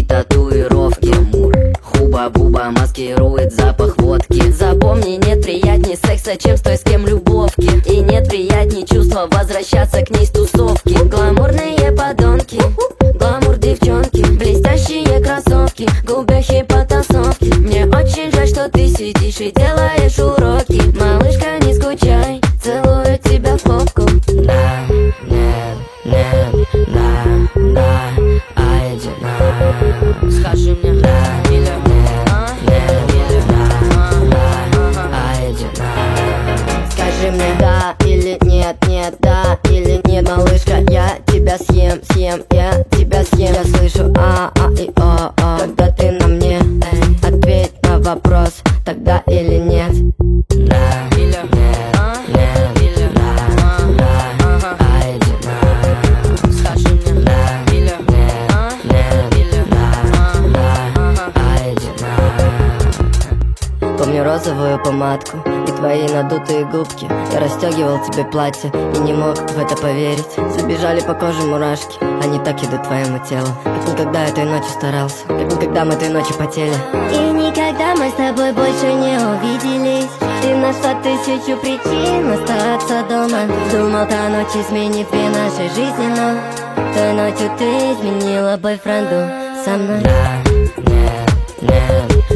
и татуировки. Хуба-буба маскирует запах водки. Запомни, нет приятней секса, чем с той, с кем любовки. И нет приятней чувства возвращаться к ней с тусовки. Гламурные подонки, гламур девчонки, блестящие кроссовки, губящие потасовки. Мне очень жаль, что ты сидишь и делаешь уроки. Малышка, не скучай, целую тебя в попку. Да, нет, нет, да, да, а иди на. Скажи мне да или нет, или да, а иди на. Скажи мне да или нет, нет, да или нет, малышка, я тебя съем, съем, я тебя съем. Я слышу и о, когда ты на мне, ответь на вопрос, тогда или нет. Да или нет, нет или да, а иди на. Скажи мне да или нет, нет или да, а иди на. Помню розовую помадку и твои надутые губки. Я расстегивал тебе платье и не мог в это поверить. Забежали по коже мурашки, они так идут твоему телу. Как никогда я той ночью старался, как никогда мы той ночью потели. И никогда мы с тобой больше не увиделись. Ты нашла тысячу причин остаться дома. Думал, та ночь изменит две нашей жизни, но той ночью ты изменила бойфренду со мной. Да, нет, нет,